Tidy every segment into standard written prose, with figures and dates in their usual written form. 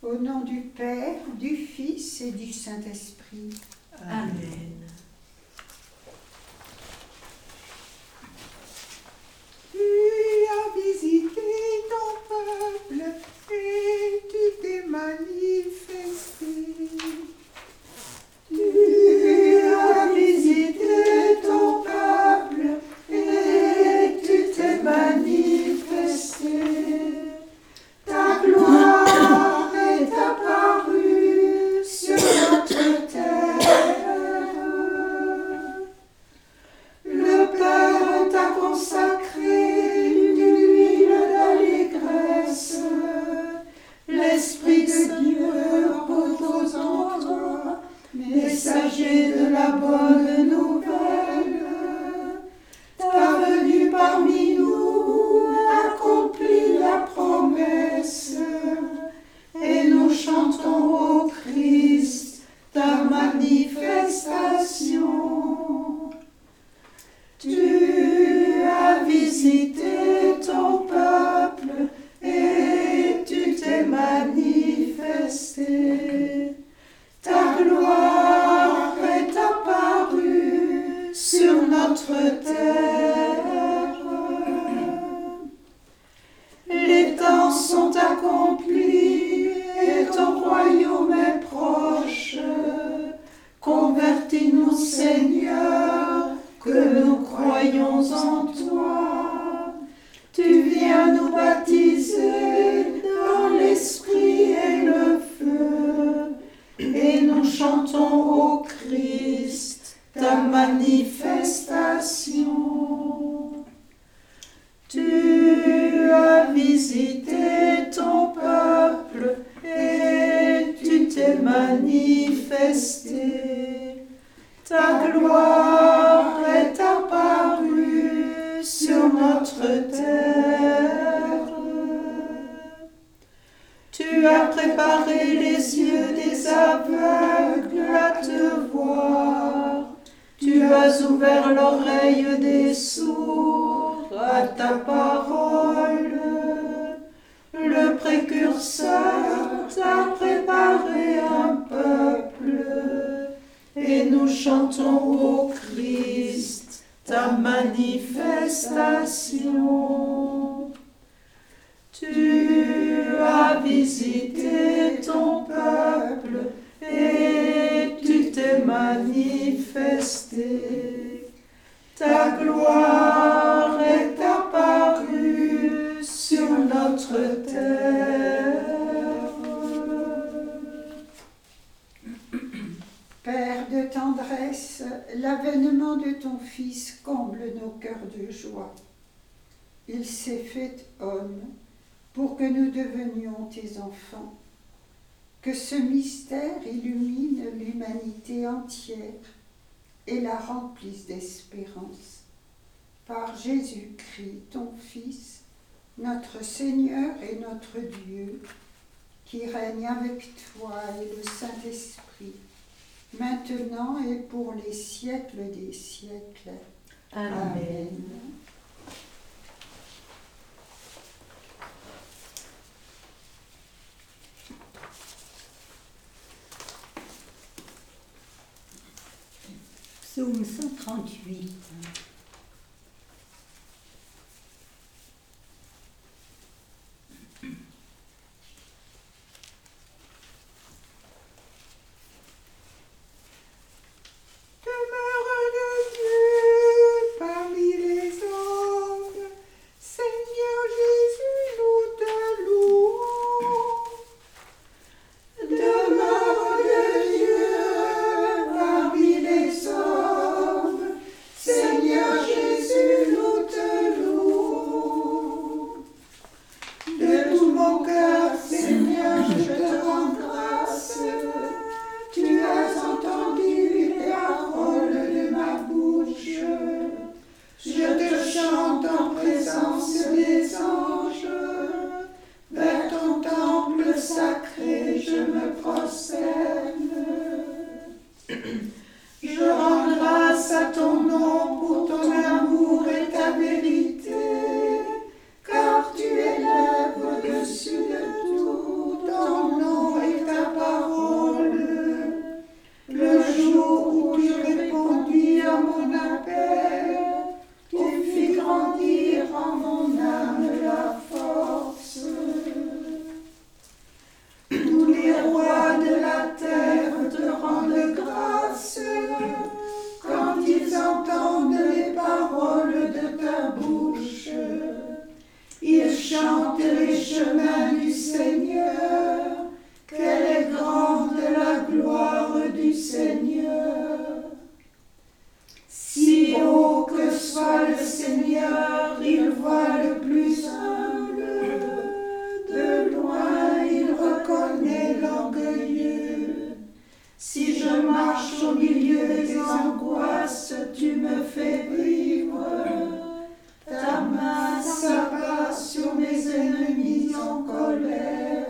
Au nom du Père, du Fils et du Saint-Esprit. Amen. Tu as visité ton peuple et tu t'es manifesté. Tu as visité ton peuple et tu t'es manifesté. Ta gloire est apparue sur notre terre. Le Père t'a consacré une huile d'allégresse. L'Esprit de Dieu repose en toi, messager de la bonne nouvelle. Ta venue parmi nous accomplit la promesse, et nous chantons au Christ ta manifestation. Tu as visité ton peuple et tu t'es manifesté. Ta gloire est apparue sur notre terre. Les temps sont accomplis et ton royaume est proche. Convertis-nous, Seigneur, que nous croyons en toi. Tu viens nous baptiser dans l'esprit et le feu, et nous chantons au Christ ta manifestation. Tu as visité ton peuple et tu t'es manifesté. Ta gloire est apparue sur notre terre. Tu as préparé les yeux des aveugles à te voir. Tu as ouvert l'oreille des sourds à ta parole. Le précurseur t'a préparé un peuple, et nous chantons au Christ ta manifestation. Tu as visité ton peuple et tu t'es manifesté. Ta gloire est apparue sur notre terre. Père de tendresse, l'avènement de ton Fils comble nos cœurs de joie. Il s'est fait homme pour que nous devenions tes enfants. Que ce mystère illumine l'humanité entière et la remplisse d'espérance. Par Jésus-Christ, ton Fils, notre Seigneur et notre Dieu, qui règne avec toi et le Saint-Esprit, maintenant et pour les siècles des siècles. Amen. Amen. Psaume 138. Demeure de Dieu parmi les hommes, Seigneur Jésus, nous te louons. Demeure de Dieu parmi les hommes, Seigneur Jésus, nous te louons. De tout mon cœur, Seigneur, je te rends grâce. Tu as entendu les paroles de ma bouche. Je te chante en présence des anges. Vers ton temple sacré, je me prosterne. Je rends grâce à ton nom pour ton amour et ta vérité, car tu élèves au-dessus de tout ton nom chante les chemins du Seigneur, qu'elle est grande la gloire du Seigneur. Si haut que soit le Seigneur, il voit le plus humble. De loin, il reconnaît l'orgueilleux. Si je marche au milieu des angoisses, tu me fais vivre. Ta main s'abat sur mes ennemis en colère.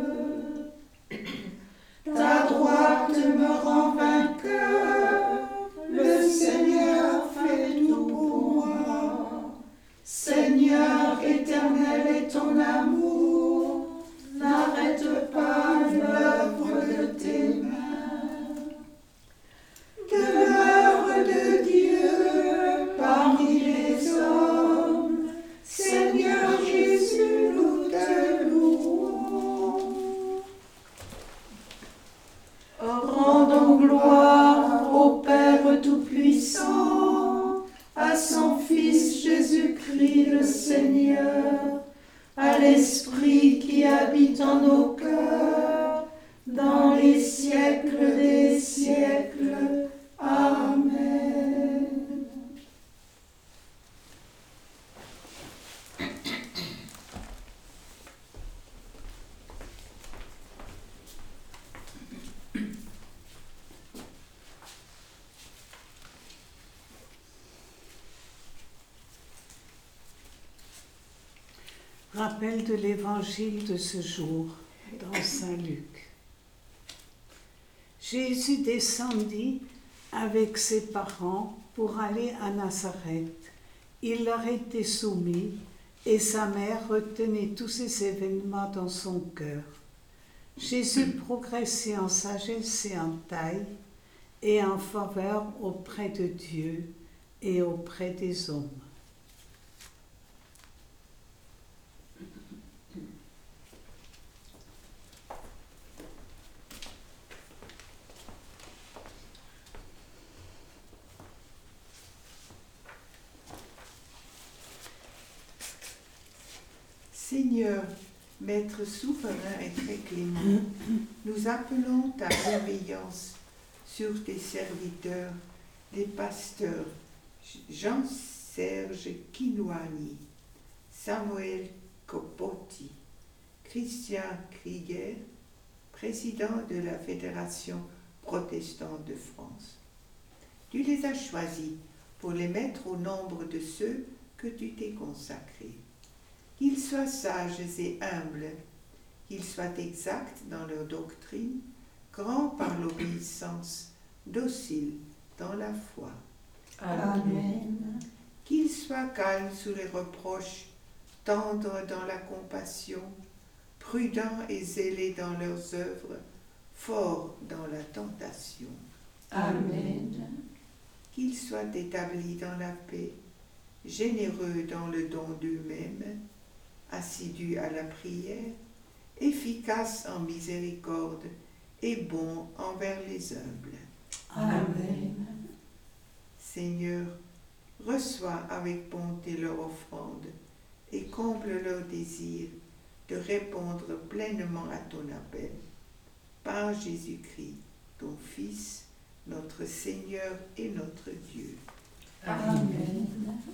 Ta droite me rend vainqueur. Le Seigneur fait tout pour moi. Seigneur éternel est ton amour. N'arrête pas l'œuvre de tes mains. Demeure de Dieu parmi les hommes. Seigneur Jésus, nous te louons. Rendons gloire au Père Tout-Puissant, à son Fils Jésus-Christ le Seigneur, à l'Esprit qui habite en nos cœurs, dans les siècles des siècles. Amen. Rappel de l'évangile de ce jour dans Saint Luc. Jésus descendit avec ses parents pour aller à Nazareth. Il leur était soumis et sa mère retenait tous ces événements dans son cœur. Jésus progressait en sagesse et en taille et en faveur auprès de Dieu et auprès des hommes. Seigneur, Maître souverain et très clément, nous appelons ta bienveillance sur tes serviteurs, les pasteurs Jean-Serge Kinouani, Samuel Copotti, Christian Krieger, président de la Fédération protestante de France. Tu les as choisis pour les mettre au nombre de ceux que tu t'es consacrés. Qu'ils soient sages et humbles, qu'ils soient exacts dans leur doctrine, grands par l'obéissance, dociles dans la foi. Amen. Qu'ils soient calmes sous les reproches, tendres dans la compassion, prudents et zélés dans leurs œuvres, forts dans la tentation. Amen. Qu'ils soient établis dans la paix, généreux dans le don d'eux-mêmes, assidus à la prière, efficaces en miséricorde et bons envers les humbles. Amen. Seigneur, reçois avec bonté leur offrande et comble leur désir de répondre pleinement à ton appel. Par Jésus-Christ, ton Fils, notre Seigneur et notre Dieu. Amen.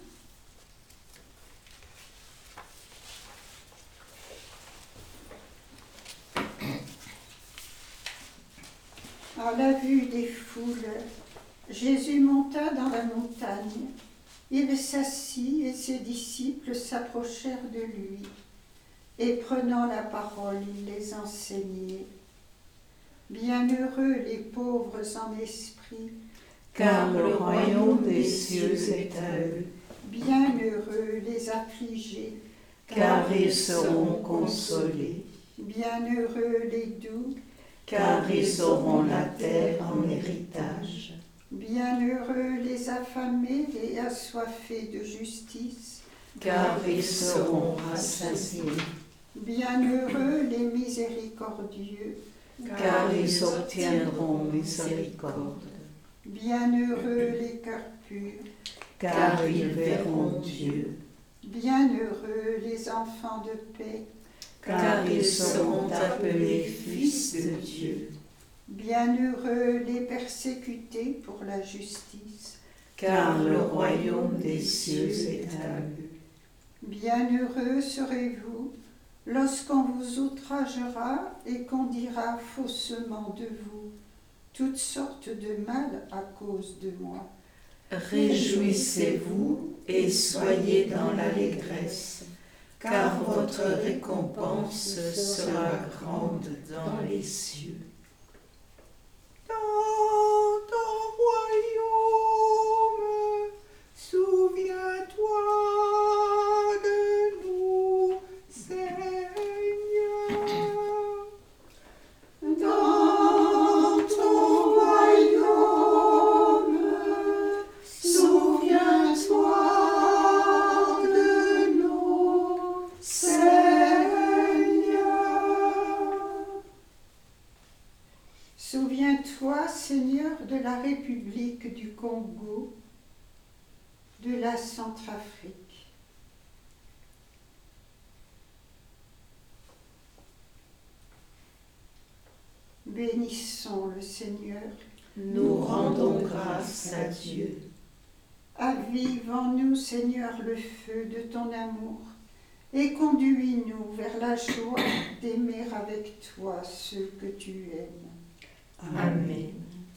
À la vue des foules, Jésus monta dans la montagne. Il s'assit et ses disciples s'approchèrent de lui. Et prenant la parole, il les enseignait. Bienheureux les pauvres en esprit, car le royaume des cieux est à eux. Bienheureux les affligés, Car ils seront consolés. Bienheureux les doux, Car ils auront la terre en héritage. Bienheureux les affamés et assoiffés de justice, Car ils seront rassasiés. Bienheureux les miséricordieux, Car ils obtiendront miséricorde. Bienheureux les cœurs purs, Car ils verront Dieu. Bienheureux les enfants de paix, car ils seront appelés fils de Dieu. bienheureux les persécutés pour la justice, Car le royaume des cieux est à eux. bienheureux serez-vous lorsqu'on vous outragera et qu'on dira faussement de vous toutes sortes de mal à cause de moi. Réjouissez-vous et soyez dans l'allégresse, car votre récompense sera grande dans les cieux. Dans ton royaume, souviens-toi de nous, Seigneur. Dans ton royaume, souviens-toi de nous, Seigneur. Souviens-toi, Seigneur, de la République du Congo, de la Centrafrique. Bénissons le Seigneur. Nous rendons grâce à Dieu. Avive en nous, Seigneur, le feu de ton amour et conduis-nous vers la joie d'aimer avec toi ceux que tu aimes. Amen.